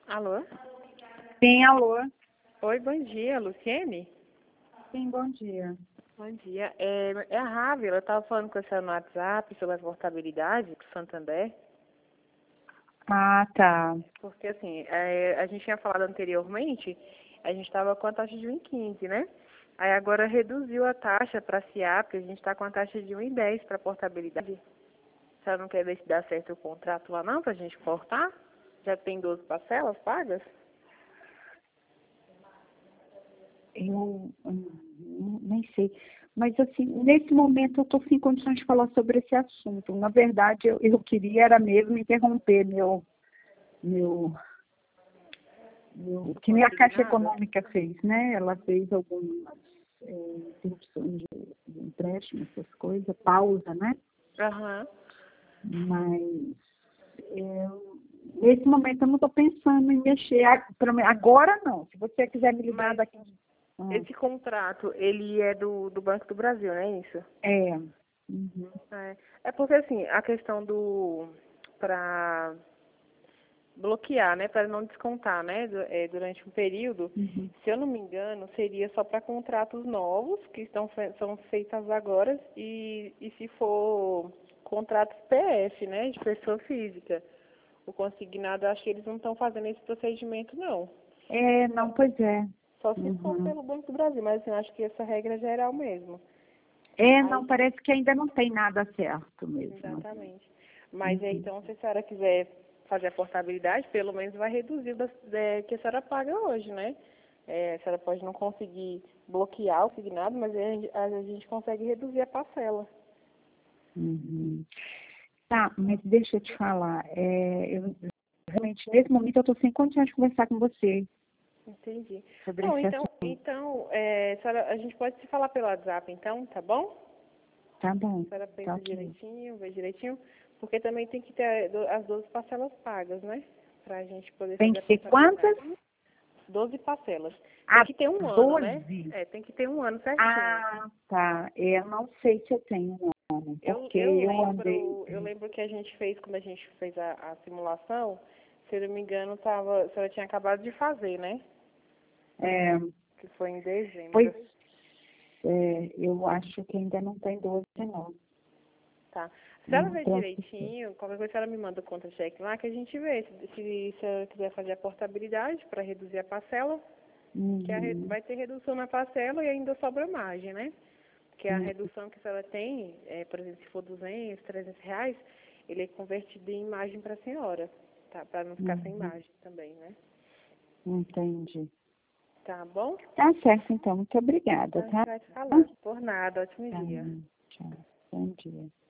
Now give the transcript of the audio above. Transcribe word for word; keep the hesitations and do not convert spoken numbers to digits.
Alô? Sim, alô. Oi, bom dia, Luciene? Sim, bom dia. Bom dia. É, é a Ravi, ela estava falando com você no WhatsApp sobre a portabilidade do Santander. Ah, tá. Porque, assim, é, a gente tinha falado anteriormente, a gente estava com a taxa de um vírgula quinze, né? Aí agora reduziu a taxa para a SIAP, a gente está com a taxa de um vírgula dez para portabilidade. A senhora não quer ver se dá certo o contrato lá não, para a gente cortar? Já tem doze parcelas pagas? Eu hum, nem sei. Mas, assim, nesse momento eu estou sem condições de falar sobre esse assunto. Na verdade, eu, eu queria era mesmo interromper meu, meu, meu, o que minha Caixa Consignado? Econômica fez, né? Ela fez algumas é, interrupções de, de empréstimo, essas coisas, pausa, né? Aham. Mas eu, nesse momento eu não estou pensando em mexer. A- pelo menos Agora não. Se você quiser me ligar Mas daqui. Ah, esse contrato, ele é do, do Banco do Brasil, não é isso? é. Uhum. É, é porque, assim, a questão do... para bloquear, né, para não descontar, né, du- é, durante um período, Uhum. se eu não me engano, seria só para contratos novos, que estão fe- são feitos agora, e, e se for contratos P F, né, de pessoa física. O consignado, acho que eles não estão fazendo esse procedimento, não. É, não, pois é. Só se for Uhum. pelo Banco do Brasil, mas assim, eu acho que essa regra é geral mesmo. É, não, Aí, parece que ainda não tem nada certo mesmo. exatamente. Mas aí, Uhum. então, se a senhora quiser fazer a portabilidade, pelo menos vai reduzir das, é, que a senhora paga hoje, né? É, a senhora pode não conseguir bloquear o signado, mas a gente, a gente consegue reduzir a parcela. Uhum. Tá, mas deixa eu te falar. É, eu, realmente, nesse momento eu estou sem condições de conversar com você Entendi. sobre Bom, esse então, assunto. então é, a, senhora- a gente pode se falar pelo WhatsApp, então, tá bom? Tá bom, A senhora tá pensa ok. direitinho, vê direitinho, porque também tem que ter do- as doze parcelas pagas, né? Pra gente poder Tem fazer a que ser quantas? portabilidade. doze parcelas. Tem Ah, que ter um ano, né? doze. É, tem que ter um ano certinho. Ah, tá. É, eu não sei se eu tenho um ano, Eu, porque eu eu andei. lembro, eu lembro que a gente fez, quando a gente fez a, a simulação, se eu não me engano, tava, a senhora tinha acabado de fazer, né? É, Que foi em pois dezembro. é, eu acho que ainda não tem doze, não. Tá. Se ela Não ver transferi. direitinho, qualquer coisa, a senhora me manda o contra-cheque lá, que a gente vê. Se, se, se ela quiser fazer a portabilidade para reduzir a parcela, que a, re- Uhum, vai ter redução na parcela e ainda sobra margem, né? Porque a uhum, redução que a senhora tem, é, por exemplo, se for duzentos, trezentos reais, ele é convertido em margem para a senhora, tá? Para não ficar sem uhum. margem também, né? Entendi. Tá bom? Tá certo, então. Muito obrigada, Então a gente tá? vai te Tá, falando. Por nada, ótimo dia. tchau. Bom dia.